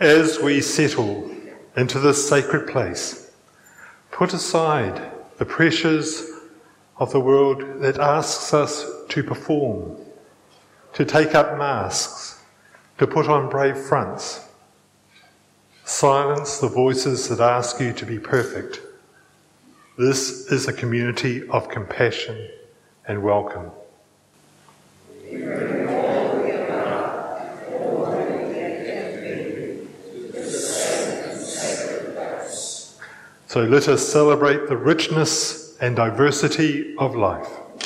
As we settle into this sacred place, put aside the pressures of the world that asks us to perform, to take up masks, to put on brave fronts. Silence the voices that ask you to be perfect. This is a community of compassion and welcome. So let us celebrate the richness and diversity of life.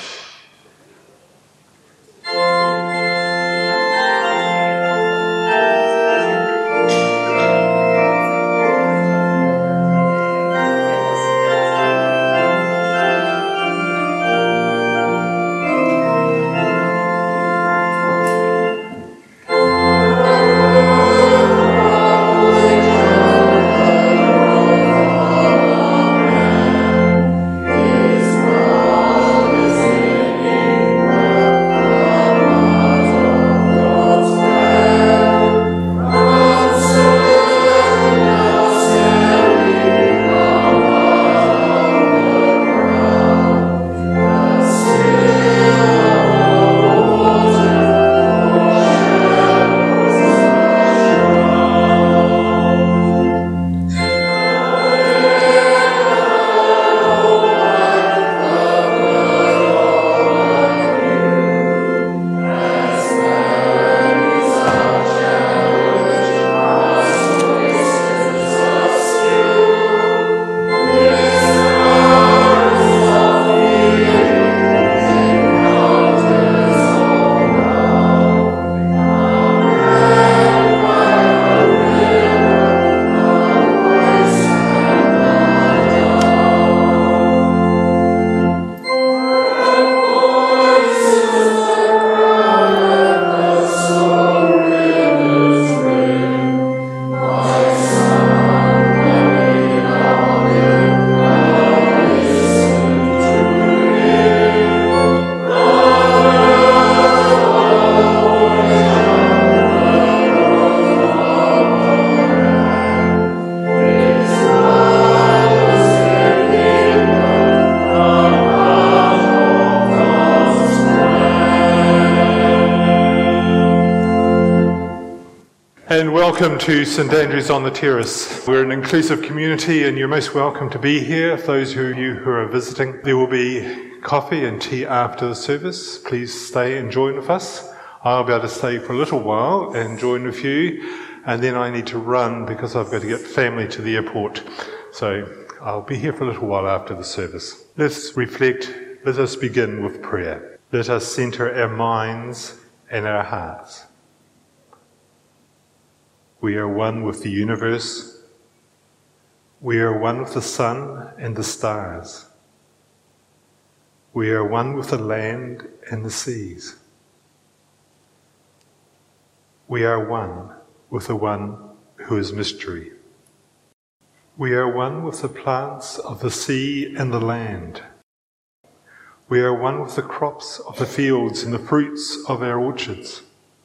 And welcome to St Andrew's on the Terrace. We're an inclusive community and you're most welcome to be here. Those of you who are visiting, there will be coffee and tea after the service. Please stay and join with us. I'll be able to stay for a little while and join with you, and then I need to run because I've got to get family to the airport. So I'll be here for a little while after the service. Let's reflect. Let us begin with prayer. Let us centre our minds and our hearts. We are one with the universe. We are one with the sun and the stars. We are one with the land and the seas. We are one with the one who is mystery. We are one with the plants of the sea and the land. We are one with the crops of the fields and the fruits of our orchards.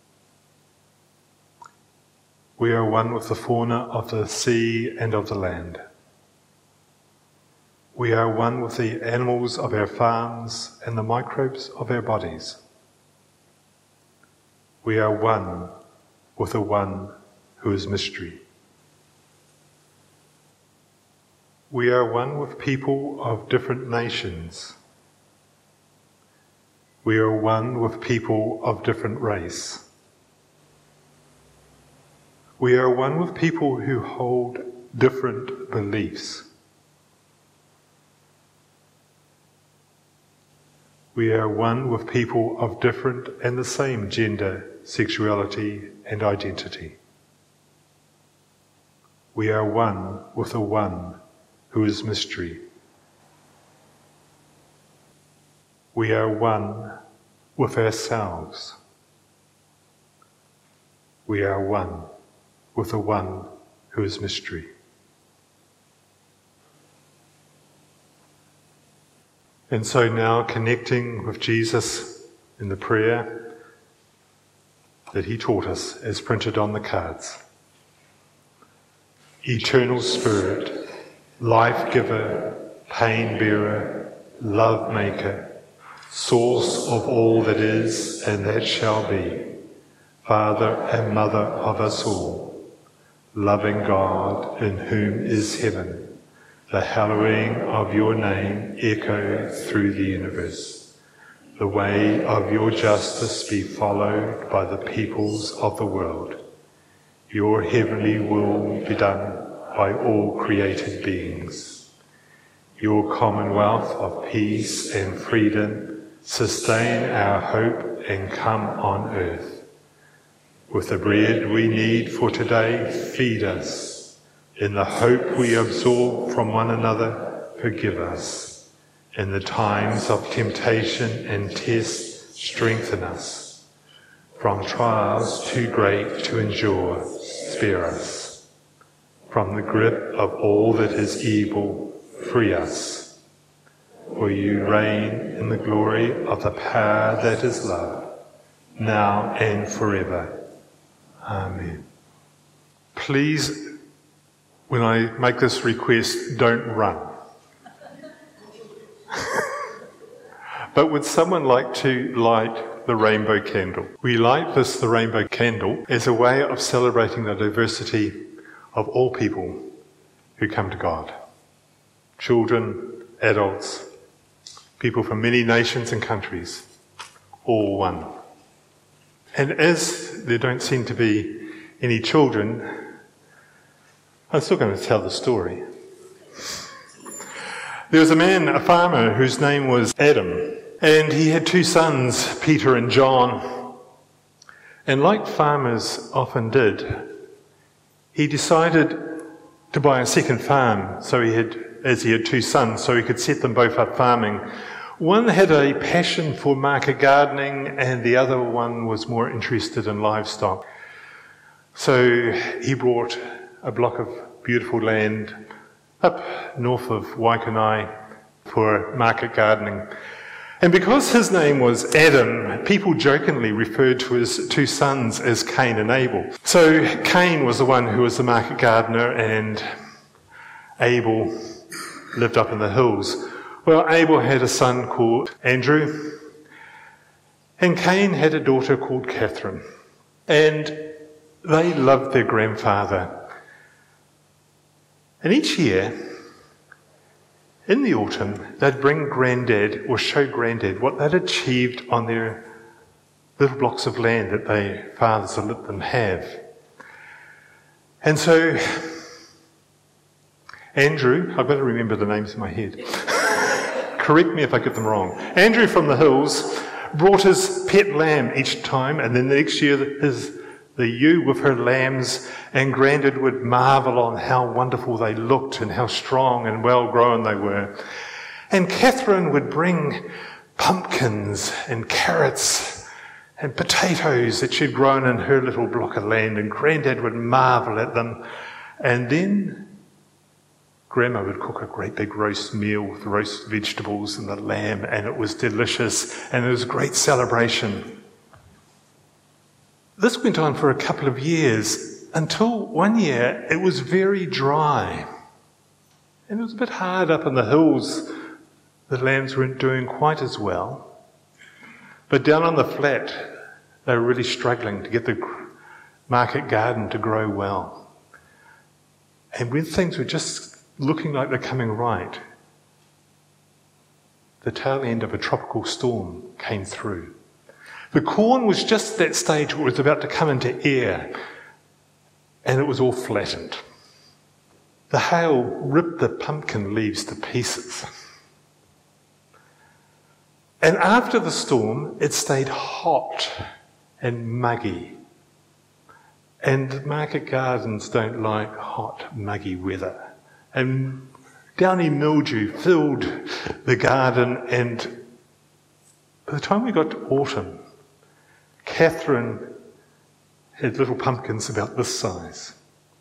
We are one with the fauna of the sea and of the land. We are one with the animals of our farms and the microbes of our bodies. We are one with the one who is mystery. We are one with people of different nations. We are one with people of different race. We are one with people who hold different beliefs. We are one with people of different and the same gender, sexuality, and identity. We are one with the one who is mystery. We are one with ourselves. We are one with the one who is mystery. And so now, connecting with Jesus in the prayer that he taught us as printed on the cards. Eternal Spirit, life giver, pain bearer, love maker, source of all that is and that shall be, Father and Mother of us all, loving God in whom is heaven, the hallowing of your name echo through the universe. The way of your justice be followed by the peoples of the world. Your heavenly will be done by all created beings. Your commonwealth of peace and freedom sustain our hope and come on earth. With the bread we need for today, feed us. In the hope we absorb from one another, forgive us. In the times of temptation and test, strengthen us. From trials too great to endure, spare us. From the grip of all that is evil, free us. For you reign in the glory of the power that is love, now and forever. Amen. Please, when I make this request, don't run. But would someone like to light the rainbow candle? We light the rainbow candle, as a way of celebrating the diversity of all people who come to God. Children, adults, people from many nations and countries, all one. And as there don't seem to be any children, I'm still going to tell the story. There was a man, a farmer, whose name was Adam, and he had two sons, Peter and John. And like farmers often did, he decided to buy a second farm, as he had two sons, so he could set them both up farming. One had a passion for market gardening, and the other one was more interested in livestock. So he bought a block of beautiful land up north of Waikanae for market gardening. And because his name was Adam, people jokingly referred to his two sons as Cain and Abel. So Cain was the one who was the market gardener, and Abel lived up in the hills. Well, Abel had a son called Andrew, and Cain had a daughter called Catherine. And they loved their grandfather. And each year, in the autumn, they'd bring Granddad, or show Granddad, what they'd achieved on their little blocks of land that their fathers had let them have. And so, Andrew, I've got to remember the names in my head. Correct me if I get them wrong. Andrew from the hills brought his pet lamb each time, and then the next year the ewe with her lambs, and Grandad would marvel on how wonderful they looked and how strong and well grown they were. And Catherine would bring pumpkins and carrots and potatoes that she'd grown in her little block of land, and Grandad would marvel at them. And then Grandma would cook a great big roast meal with roast vegetables and the lamb, and it was delicious, and it was a great celebration. This went on for a couple of years, until one year it was very dry. And it was a bit hard up in the hills. The lambs weren't doing quite as well. But down on the flat, they were really struggling to get the market garden to grow well. And when things were just looking like they're coming right, the tail end of a tropical storm came through. The corn was just that stage where it was about to come into air, and it was all flattened. The hail ripped the pumpkin leaves to pieces. And after the storm, it stayed hot and muggy. And market gardens don't like hot, muggy weather. And downy mildew filled the garden, and by the time we got to autumn, Catherine had little pumpkins about this size.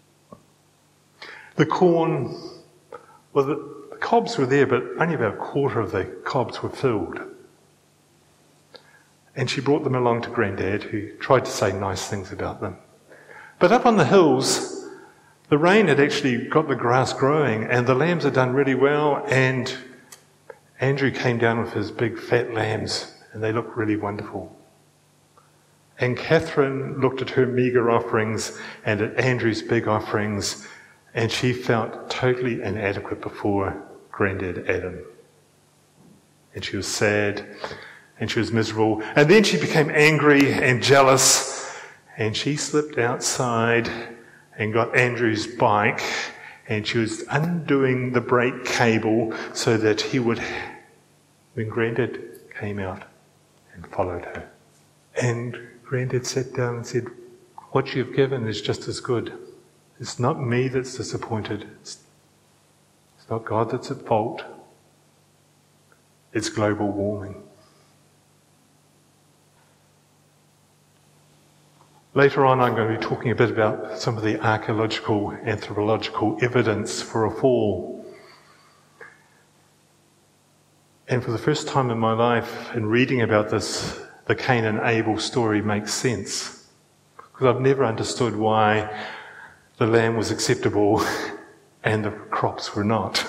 The corn, well, the cobs were there, but only about a quarter of the cobs were filled. And she brought them along to Grandad, who tried to say nice things about them. But up on the hills, The rain had actually got the grass growing and the lambs had done really well, and Andrew came down with his big fat lambs and they looked really wonderful. And Catherine looked at her meagre offerings and at Andrew's big offerings, and she felt totally inadequate before Grandad Adam. And she was sad and she was miserable. And then she became angry and jealous, and she slipped outside and got Andrew's bike, and she was undoing the brake cable so that he would, when Grandad came out and followed her. And Grandad sat down and said, "What you've given is just as good. It's not me that's disappointed. It's not God that's at fault. It's global warming." Later on, I'm going to be talking a bit about some of the archaeological, anthropological evidence for a fall. And for the first time in my life, in reading about this, the Cain and Abel story makes sense. Because I've never understood why the lamb was acceptable and the crops were not.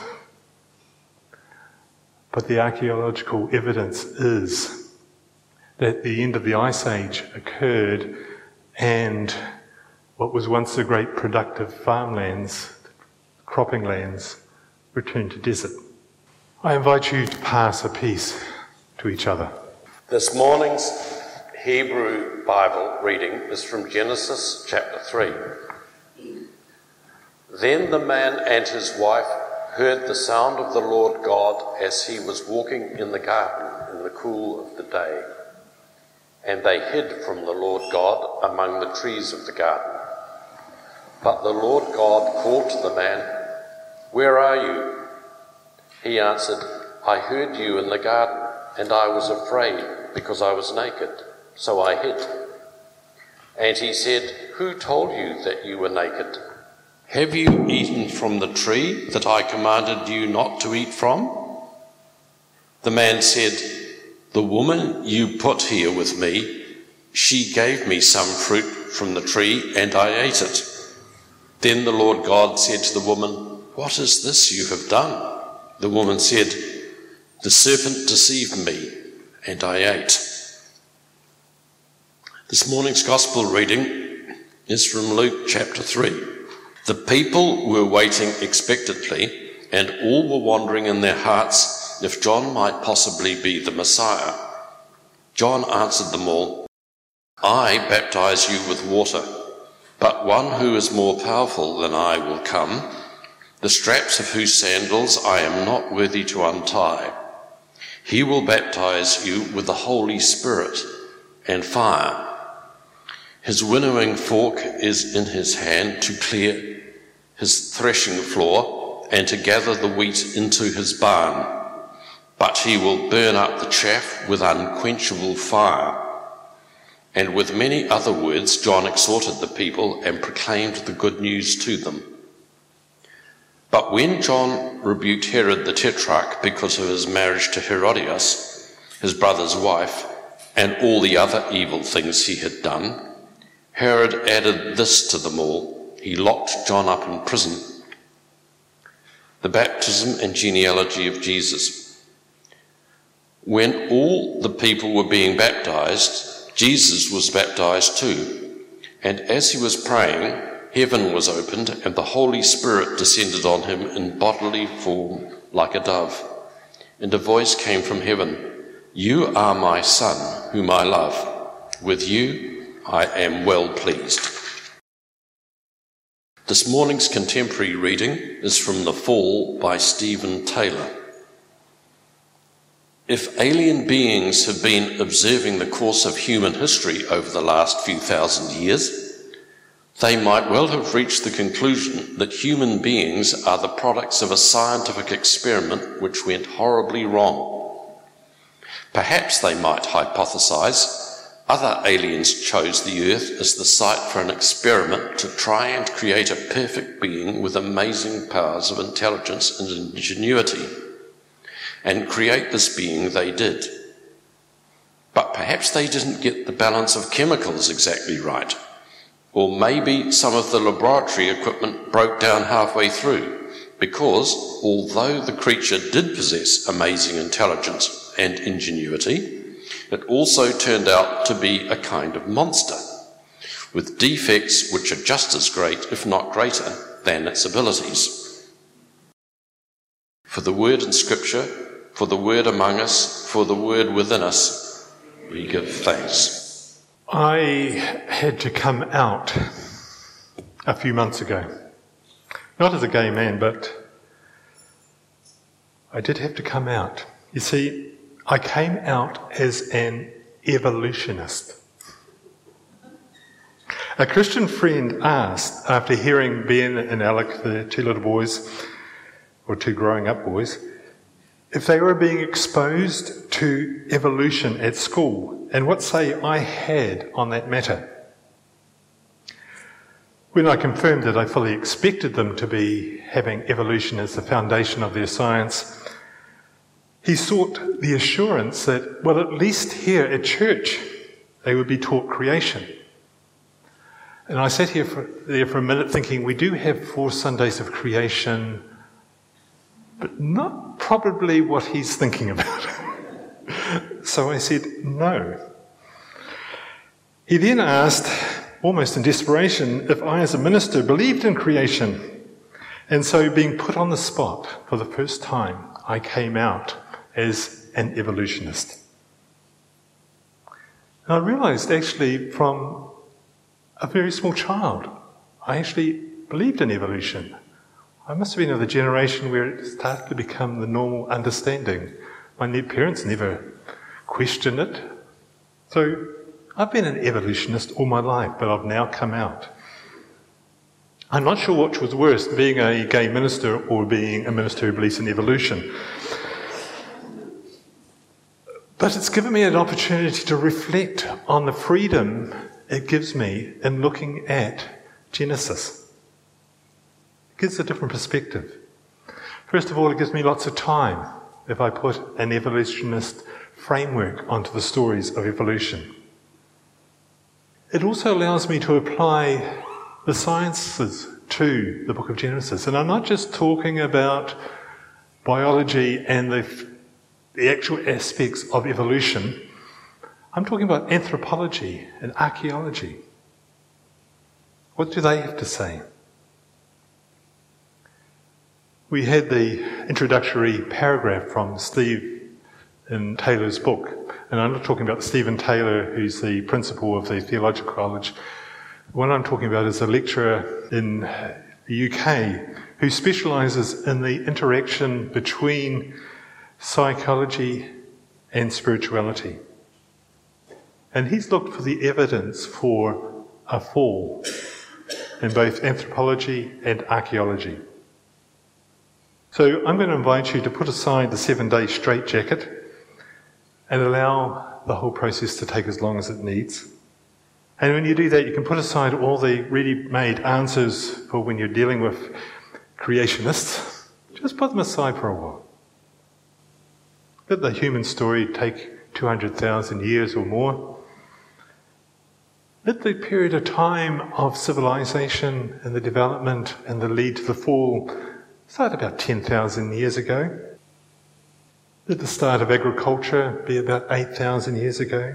But the archaeological evidence is that the end of the Ice Age occurred, and what was once the great productive farmlands, cropping lands, returned to desert. I invite you to pass a piece to each other. This morning's Hebrew Bible reading is from Genesis chapter 3. Then the man and his wife heard the sound of the Lord God as he was walking in the garden in the cool of the day. And they hid from the Lord God among the trees of the garden. But the Lord God called to the man, "Where are you?" He answered, "I heard you in the garden, and I was afraid because I was naked, so I hid." And he said, "Who told you that you were naked? Have you eaten from the tree that I commanded you not to eat from?" The man said, "The woman you put here with me, she gave me some fruit from the tree, and I ate it." Then the Lord God said to the woman, "What is this you have done?" The woman said, "The serpent deceived me, and I ate." This morning's gospel reading is from Luke chapter 3. The people were waiting expectantly, and all were wondering in their hearts if John might possibly be the Messiah. John answered them all, "I baptize you with water, but one who is more powerful than I will come, the straps of whose sandals I am not worthy to untie. He will baptize you with the Holy Spirit and fire. His winnowing fork is in his hand to clear his threshing floor and to gather the wheat into his barn, but he will burn up the chaff with unquenchable fire." And with many other words, John exhorted the people and proclaimed the good news to them. But when John rebuked Herod the Tetrarch because of his marriage to Herodias, his brother's wife, and all the other evil things he had done, Herod added this to them all: he locked John up in prison. The baptism and genealogy of Jesus. When all the people were being baptized, Jesus was baptized too. And as he was praying, heaven was opened, and the Holy Spirit descended on him in bodily form like a dove. And a voice came from heaven, "You are my Son, whom I love. With you I am well pleased." This morning's contemporary reading is from The Fall by Stephen Taylor. If alien beings have been observing the course of human history over the last few thousand years, they might well have reached the conclusion that human beings are the products of a scientific experiment which went horribly wrong. Perhaps they might hypothesize other aliens chose the Earth as the site for an experiment to try and create a perfect being with amazing powers of intelligence and ingenuity. And create this being they did. But perhaps they didn't get the balance of chemicals exactly right. Or maybe some of the laboratory equipment broke down halfway through, because although the creature did possess amazing intelligence and ingenuity, it also turned out to be a kind of monster, with defects which are just as great, if not greater, than its abilities. For the word in Scripture, for the word among us, for the word within us, we give thanks. I had to come out a few months ago. Not as a gay man, but I did have to come out. You see, I came out as an evolutionist. A Christian friend asked, after hearing Ben and Alec, the two little boys, or two growing up boys, if they were being exposed to evolution at school, and what say I had on that matter. When I confirmed that I fully expected them to be having evolution as the foundation of their science, he sought the assurance that, well, at least here at church, they would be taught creation. And I sat there for a minute thinking, we do have 4 Sundays of creation, but not probably what he's thinking about. So I said, no. He then asked, almost in desperation, if I as a minister believed in creation. And so being put on the spot for the first time, I came out as an evolutionist. And I realized actually from a very small child, I actually believed in evolution. I must have been of the generation where it started to become the normal understanding. My parents never questioned it. So I've been an evolutionist all my life, but I've now come out. I'm not sure which was worse, being a gay minister or being a minister who believes in evolution. But it's given me an opportunity to reflect on the freedom it gives me in looking at Genesis. It gives a different perspective. First of all, it gives me lots of time if I put an evolutionist framework onto the stories of evolution. It also allows me to apply the sciences to the book of Genesis. And I'm not just talking about biology and the actual aspects of evolution. I'm talking about anthropology and archaeology. What do they have to say? We had the introductory paragraph from Steve in Taylor's book. And I'm not talking about Stephen Taylor, who's the principal of the Theological College. What I'm talking about is a lecturer in the UK who specialises in the interaction between psychology and spirituality. And he's looked for the evidence for a fall in both anthropology and archaeology. So I'm going to invite you to put aside the 7-day straitjacket and allow the whole process to take as long as it needs. And when you do that, you can put aside all the ready-made answers for when you're dealing with creationists. Just put them aside for a while. Let the human story take 200,000 years or more. Let the period of time of civilization and the development and the lead to the fall start about 10,000 years ago. Let the start of agriculture be about 8,000 years ago.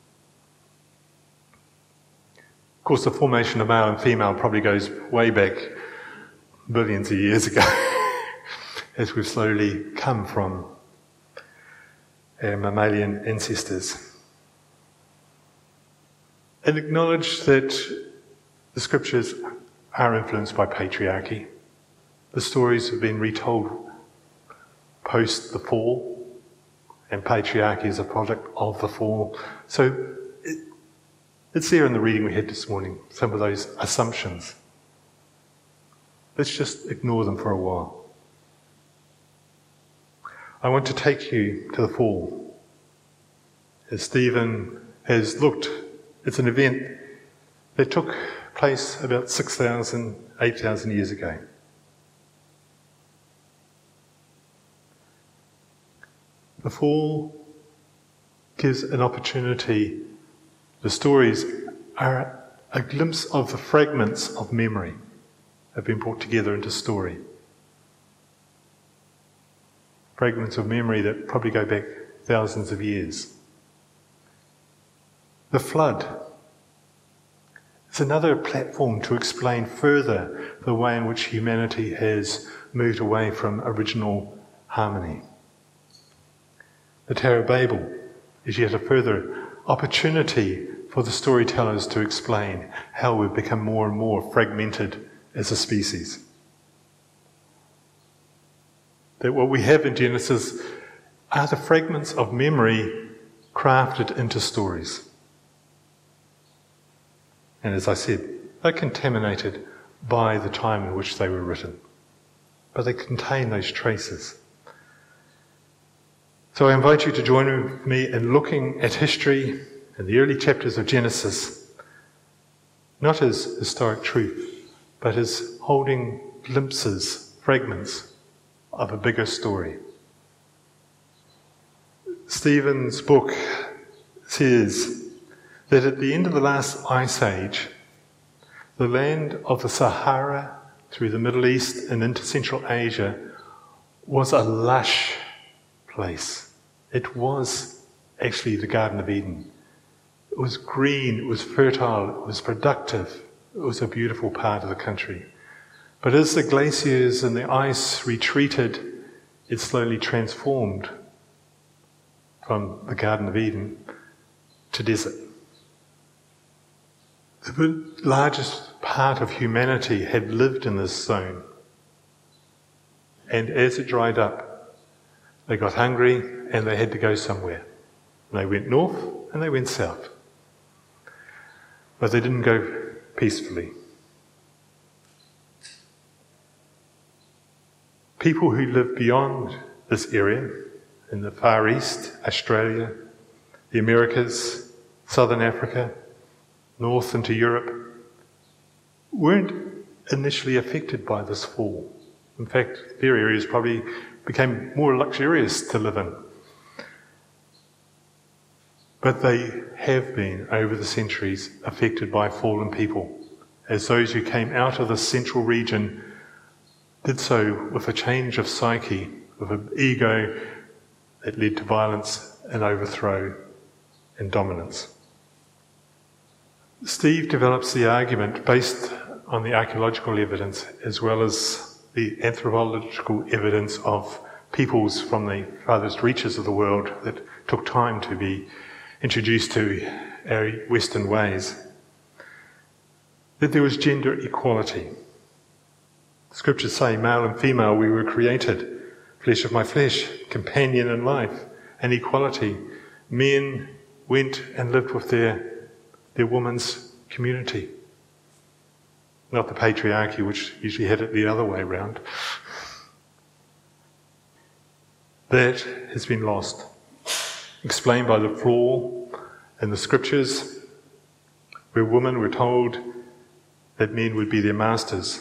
Of course, the formation of male and female probably goes way back billions of years ago, as we've slowly come from our mammalian ancestors. And acknowledge that the scriptures are influenced by patriarchy. The stories have been retold post the fall, and patriarchy is a product of the fall. So it's there in the reading we had this morning, some of those assumptions. Let's just ignore them for a while. I want to take you to the fall. As Stephen has looked, it's an event that took place about 6,000, 8,000 years ago. The fall gives an opportunity. The stories are a glimpse of the fragments of memory have been brought together into story. Fragments of memory that probably go back thousands of years. The flood is another platform to explain further the way in which humanity has moved away from original harmony. The Tower of Babel is yet a further opportunity for the storytellers to explain how we've become more and more fragmented as a species. That what we have in Genesis are the fragments of memory crafted into stories. And as I said, they're contaminated by the time in which they were written. But they contain those traces. So I invite you to join with me in looking at history in the early chapters of Genesis, not as historic truth, but as holding glimpses, fragments of a bigger story. Stephen's book says that at the end of the last ice age, the land of the Sahara through the Middle East and into Central Asia was a lush place. It was actually the Garden of Eden. It was green, it was fertile, it was productive. It was a beautiful part of the country. But as the glaciers and the ice retreated, it slowly transformed from the Garden of Eden to desert. The largest part of humanity had lived in this zone. And as it dried up, they got hungry and they had to go somewhere. And they went north and they went south. But they didn't go peacefully. People who lived beyond this area, in the Far East, Australia, the Americas, Southern Africa, north into Europe, weren't initially affected by this fall. In fact, their areas probably became more luxurious to live in. But they have been, over the centuries, affected by fallen people, as those who came out of the central region did so with a change of psyche, with an ego that led to violence and overthrow and dominance. Steve develops the argument based on the archaeological evidence as well as the anthropological evidence of peoples from the farthest reaches of the world that took time to be introduced to our Western ways, that there was gender equality. Scriptures say, male and female we were created, flesh of my flesh, companion in life, and equality. Men went and lived with their woman's community. Not the patriarchy, which usually had it the other way around. That has been lost. Explained by the flaw in the scriptures, where women were told that men would be their masters.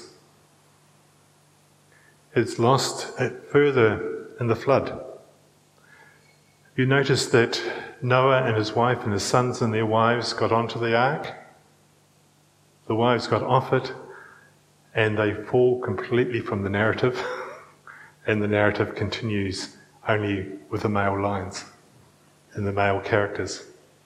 It's lost further in the flood. You notice that Noah and his wife and his sons and their wives got onto the ark. The wives got off it, and they fall completely from the narrative, and the narrative continues only with the male lines and the male characters.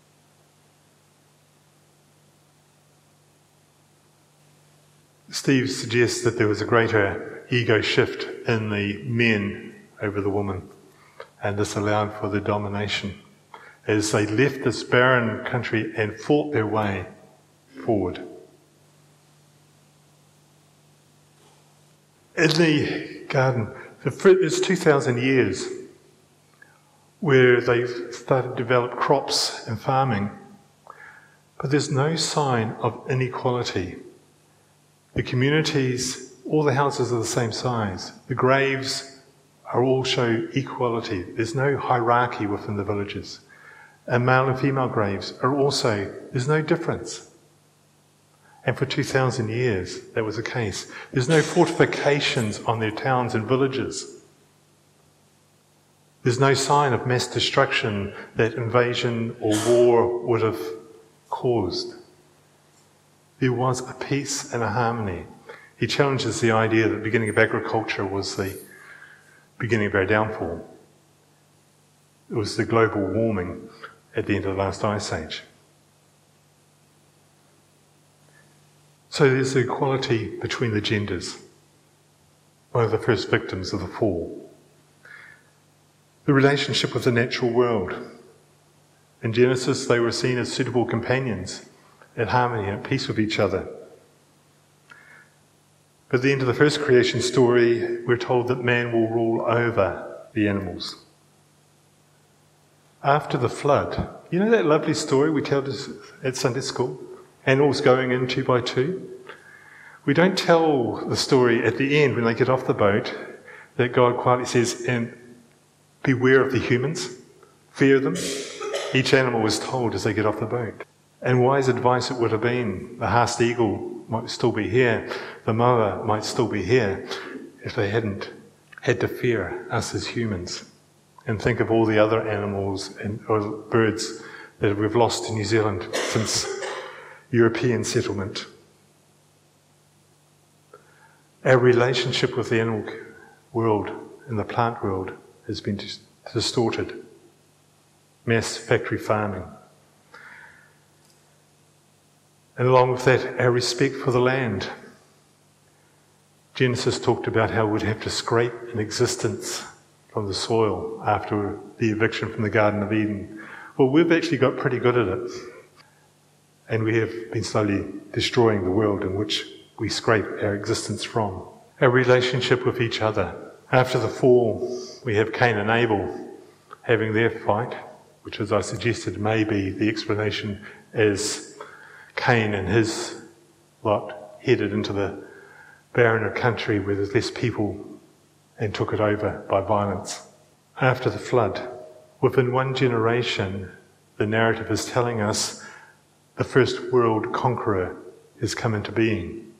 Steve suggests that there was a greater ego shift in the men over the woman, and this allowed for the domination as they left this barren country and fought their way forward. In the garden, it's 2,000 years where they've started to develop crops and farming, but there's no sign of inequality. The communities, all the houses are the same size. The graves are all show equality. There's no hierarchy within the villages. And male and female graves are also, there's no difference. And for 2,000 years, that was the case. There's no fortifications on their towns and villages. There's no sign of mass destruction that invasion or war would have caused. there was a peace and a harmony. He challenges the idea that the beginning of agriculture was the beginning of our downfall. It was the global warming at the end of the last ice age. So there's the equality between the genders, one of the first victims of the fall. The relationship with the natural world. In Genesis, they were seen as suitable companions, at harmony and at peace with each other. But at the end of the first creation story, we're told that man will rule over the animals. After the flood, you know that lovely story we tell at Sunday school? Animals going in 2 by 2? We don't tell the story at the end when they get off the boat that God quietly says, and beware of the humans, fear them. Each animal is told as they get off the boat. And wise advice it would have been. The Haast eagle might still be here. The moa might still be here if they hadn't had to fear us as humans. And think of all the other animals or birds that we've lost in New Zealand since European settlement. Our relationship with the animal world and the plant world has been distorted. Mass factory farming. And along with that, our respect for the land. Genesis talked about how we'd have to scrape an existence from the soil after the eviction from the Garden of Eden. Well, we've actually got pretty good at it. And we have been slowly destroying the world in which we scrape our existence from. Our relationship with each other. After the fall, we have Cain and Abel having their fight, which, as I suggested, may be the explanation as Cain and his lot headed into the barrener country where there's less people and took it over by violence. After the flood, within one generation, the narrative is telling us the first world conqueror has come into being,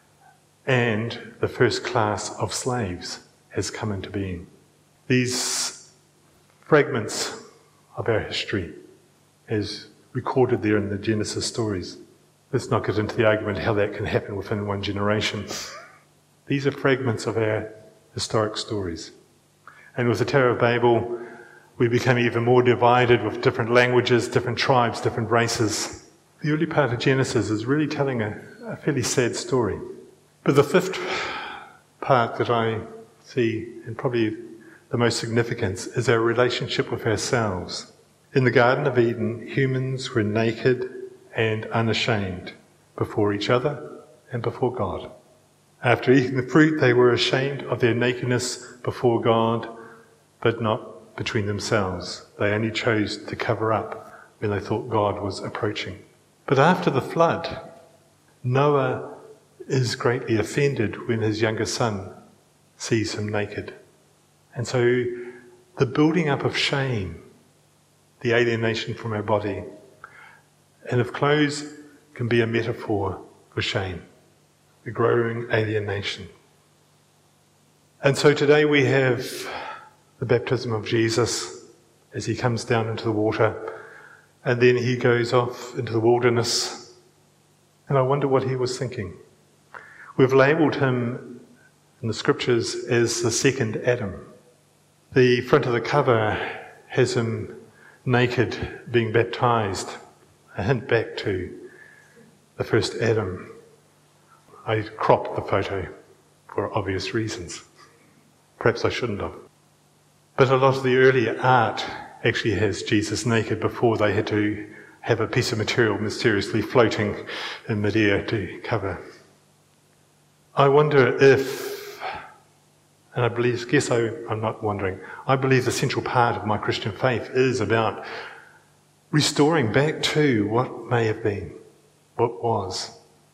and the first class of slaves has come into being. These fragments of our history, as recorded there in the Genesis stories. Let's not get into the argument how that can happen within one generation. These are fragments of our historic stories. And with the Tower of Babel, we become even more divided with different languages, different tribes, different races. The early part of Genesis is really telling a fairly sad story. But the fifth part that I see, and probably the most significant, is our relationship with ourselves. In the Garden of Eden, humans were naked and unashamed before each other and before God. After eating the fruit, they were ashamed of their nakedness before God, but not between themselves. They only chose to cover up when they thought God was approaching. But after the flood, Noah is greatly offended when his younger son sees him naked. And so the building up of shame, the alienation from our body, and if clothes can be a metaphor for shame, the growing alienation. And so today we have the baptism of Jesus as he comes down into the water, and then he goes off into the wilderness. And I wonder what he was thinking. We've labelled him in the scriptures as the second Adam. The front of the cover has him naked being baptised, a hint back to the first Adam. I cropped the photo for obvious reasons. Perhaps I shouldn't have. But a lot of the earlier art actually has Jesus naked before they had to have a piece of material mysteriously floating in midair to cover. I wonder if, and I believe, I'm not wondering, I believe the central part of my Christian faith is about restoring back to what may have been, what was.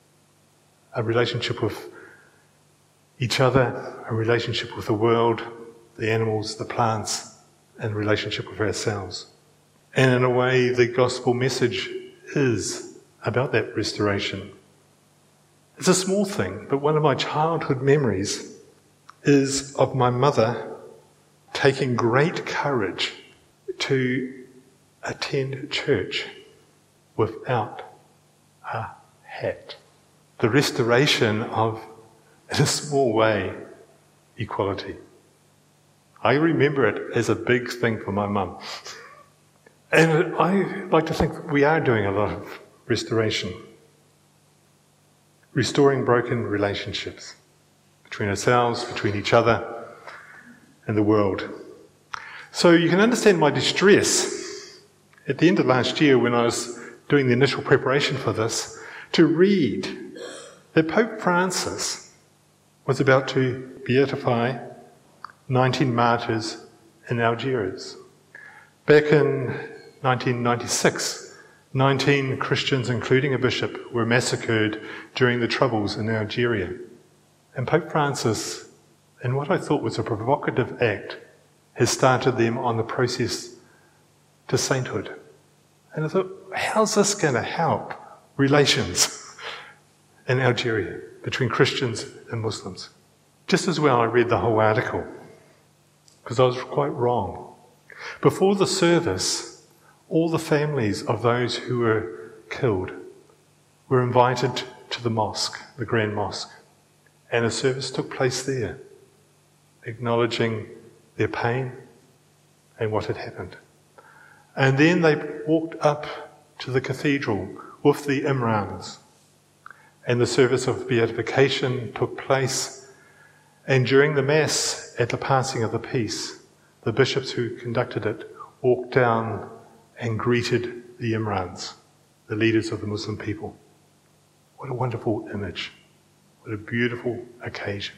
A relationship with each other, a relationship with the world, the animals, the plants, and a relationship with ourselves. And in a way, the gospel message is about that restoration. It's a small thing, but one of my childhood memories is of my mother taking great courage to attend church without a hat. the restoration of, in a small way, equality. I remember it as a big thing for my mum. And I like to think we are doing a lot of restoration. Restoring broken relationships between ourselves, between each other, and the world. So you can understand my distress at the end of last year when I was doing the initial preparation for this, to read that Pope Francis was about to beatify 19 martyrs in Algiers. Back in 1996, 19 Christians, including a bishop, were massacred during the Troubles in Algeria. And Pope Francis, in what I thought was a provocative act, has started them on the process to sainthood. And I thought, how's this going to help relations in Algeria between Christians and Muslims? Just as well I read the whole article, because I was quite wrong. Before the service, all the families of those who were killed were invited to the mosque, the Grand Mosque, and a service took place there, acknowledging their pain and what had happened. And then they walked up to the cathedral with the Imrans, and the service of beatification took place. And during the Mass, at the passing of the peace, the bishops who conducted it walked down and greeted the Imrans, the leaders of the Muslim people. What a wonderful image. What a beautiful occasion.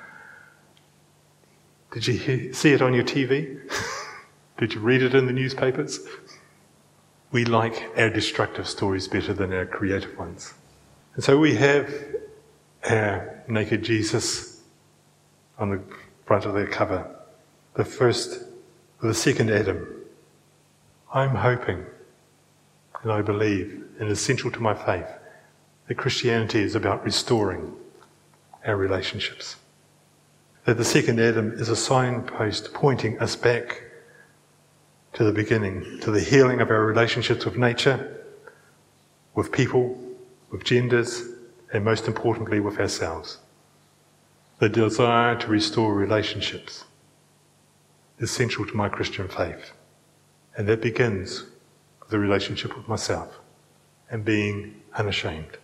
Did you see it on your TV? Did you read it in the newspapers? We like our destructive stories better than our creative ones. And so we have our naked Jesus on the front of the cover, the second Adam. I'm hoping, and I believe, and essential to my faith, that Christianity is about restoring our relationships. That the second Adam is a signpost pointing us back to the beginning, to the healing of our relationships with nature, with people, with genders, and most importantly with ourselves. The desire to restore relationships is central to my Christian faith. And that begins with the relationship with myself and being unashamed.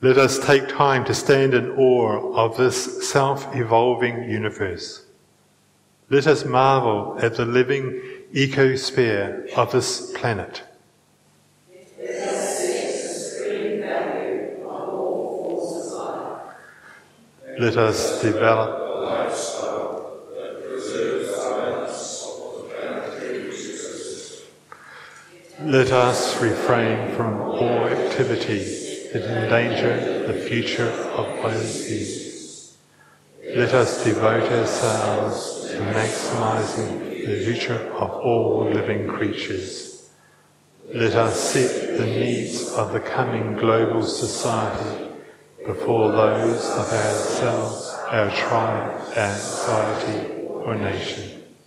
Let us take time to stand in awe of this self-evolving universe. Let us marvel at the living ecosphere of this planet. Let us seek the supreme value of all forms of life. Let us develop a lifestyle that preserves the balance of the planetary ecosystem. Let us refrain from all activity that endanger the future of biosphère. Let us devote ourselves to maximising the future of all living creatures. Let us set the needs of the coming global society before those of ourselves, our tribe, our society, or nation.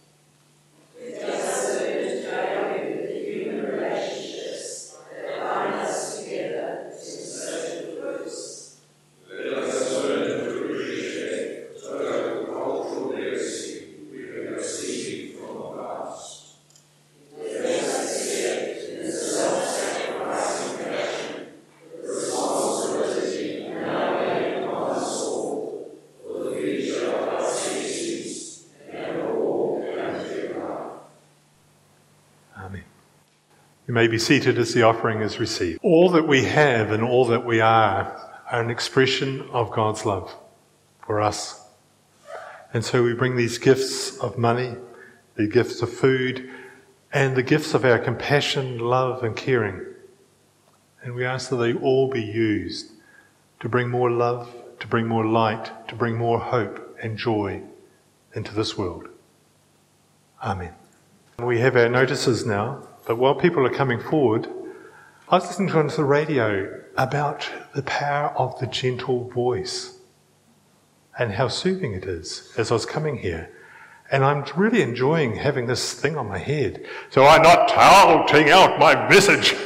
You may be seated as the offering is received. All that we have and all that we are an expression of God's love for us. And so we bring these gifts of money, the gifts of food, and the gifts of our compassion, love and caring. And we ask that they all be used to bring more love, to bring more light, to bring more hope and joy into this world. Amen. We have our notices now. But while people are coming forward, I was listening to the radio about the power of the gentle voice and how soothing it is as I was coming here. And I'm really enjoying having this thing on my head. So I'm not touting out my message.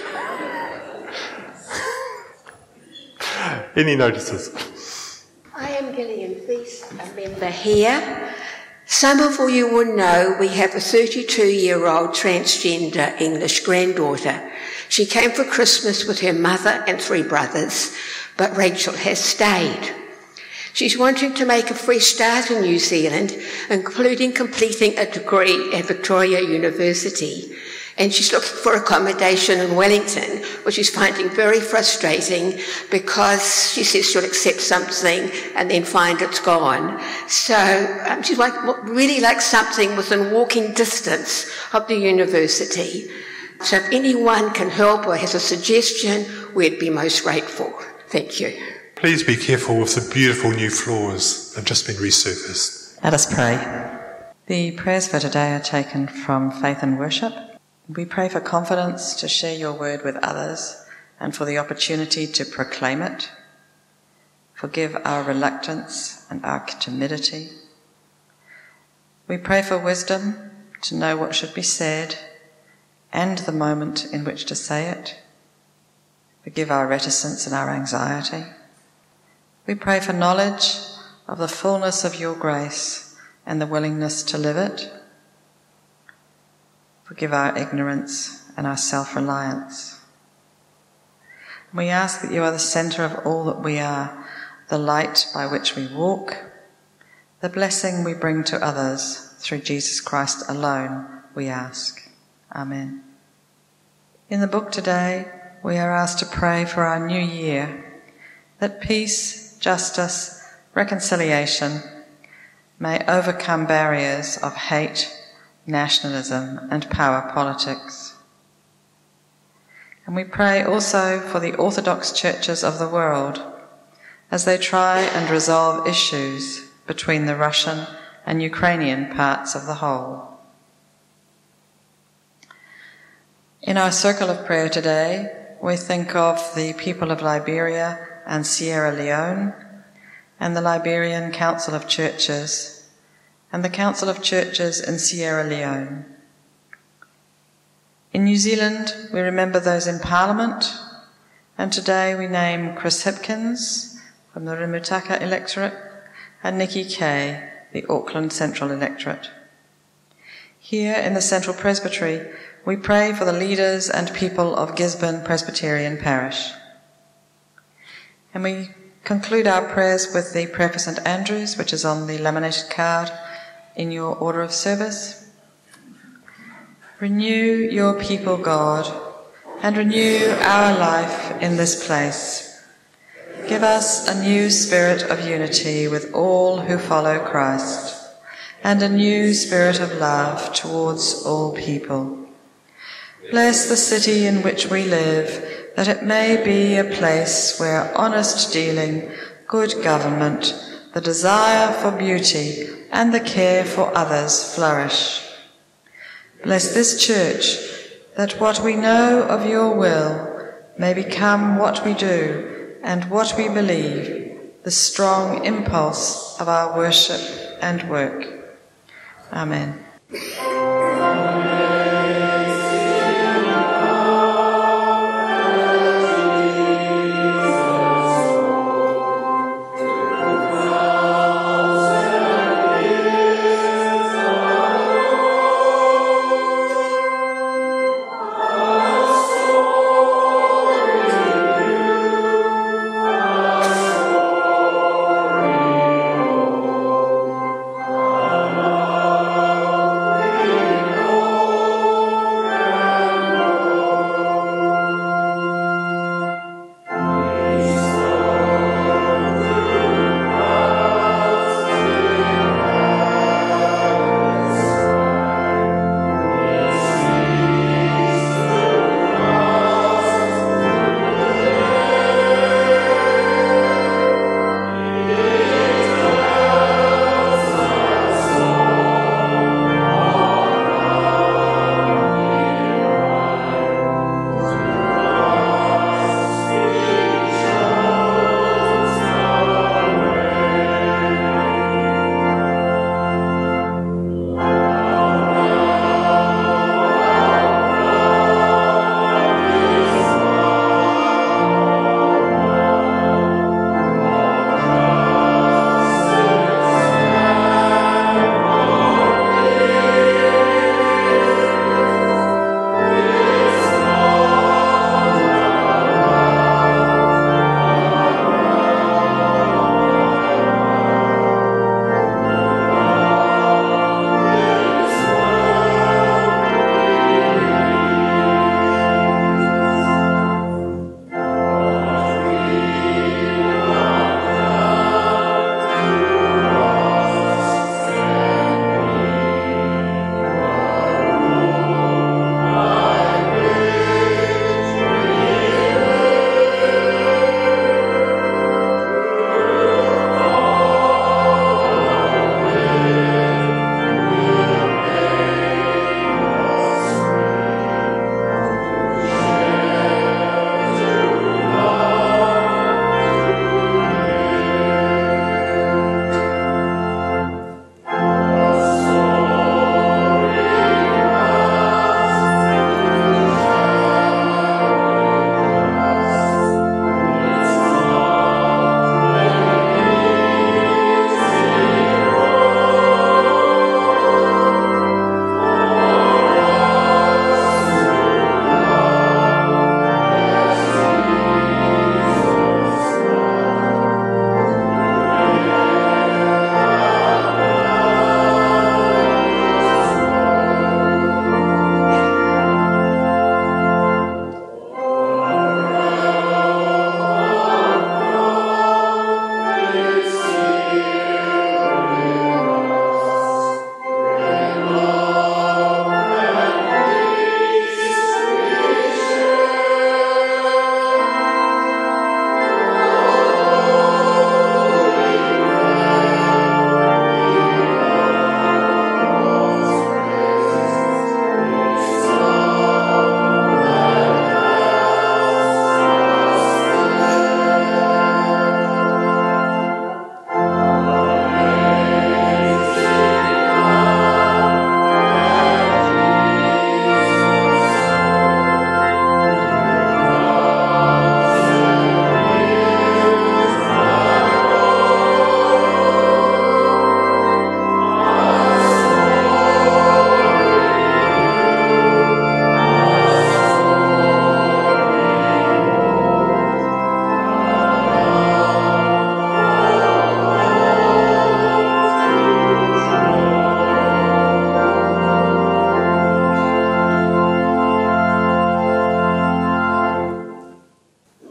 Any notices? I am Gillian Feast, a member here. Some of you will know we have a 32-year-old transgender English granddaughter. She came for Christmas with her mother and 3 brothers, but Rachel has stayed. She's wanting to make a fresh start in New Zealand, including completing a degree at Victoria University. And she's looking for accommodation in Wellington, which she's finding very frustrating because she says she'll accept something and then find it's gone. So she's really like something within walking distance of the university. So if anyone can help or has a suggestion, we'd be most grateful. Thank you. Please be careful with the beautiful new floors that have just been resurfaced. Let us pray. The prayers for today are taken from Faith and Worship. We pray for confidence to share your word with others and for the opportunity to proclaim it. Forgive our reluctance and our timidity. We pray for wisdom to know what should be said and the moment in which to say it. Forgive our reticence and our anxiety. We pray for knowledge of the fullness of your grace and the willingness to live it. Forgive our ignorance and our self-reliance. We ask that you are the centre of all that we are, the light by which we walk, the blessing we bring to others through Jesus Christ alone, we ask. Amen. In the book today, we are asked to pray for our new year, that peace, justice, reconciliation may overcome barriers of hate, nationalism and power politics. And we pray also for the Orthodox churches of the world as they try and resolve issues between the Russian and Ukrainian parts of the whole. In our circle of prayer today, we think of the people of Liberia and Sierra Leone and the Liberian Council of Churches and the Council of Churches in Sierra Leone. In New Zealand, we remember those in Parliament, and today we name Chris Hipkins from the Rimutaka electorate and Nikki Kay, the Auckland Central electorate. Here in the Central Presbytery, we pray for the leaders and people of Gisborne Presbyterian Parish. And we conclude our prayers with the prayer for St. Andrew's, which is on the laminated card in your order of service. Renew your people, God, and renew our life in this place. Give us a new spirit of unity with all who follow Christ, and a new spirit of love towards all people. Bless the city in which we live, that it may be a place where honest dealing, good government, the desire for beauty, and the care for others flourish. Bless this church, that what we know of your will may become what we do and what we believe, the strong impulse of our worship and work. Amen.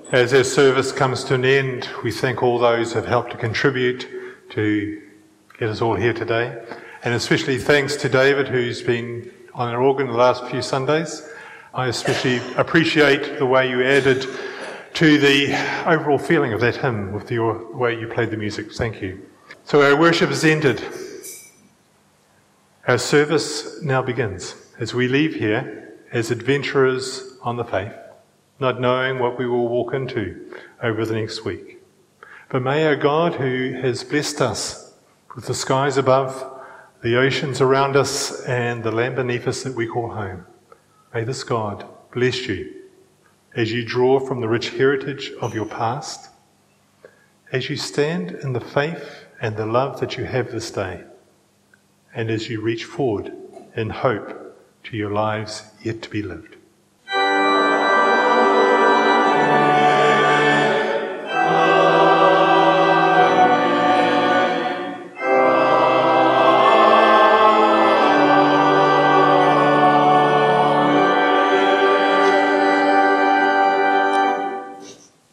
As our service comes to an end, we thank all those who have helped to contribute to get us all here today. And especially thanks to David, who's been on our organ the last few Sundays. I especially appreciate the way you added to the overall feeling of that hymn with the way you played the music. Thank you. So our worship is ended. Our service now begins as we leave here as adventurers on the faith, not knowing what we will walk into over the next week. But may our God, who has blessed us with the skies above, the oceans around us, and the land beneath us that we call home, may this God bless you as you draw from the rich heritage of your past, as you stand in the faith and the love that you have this day, and as you reach forward in hope to your lives yet to be lived.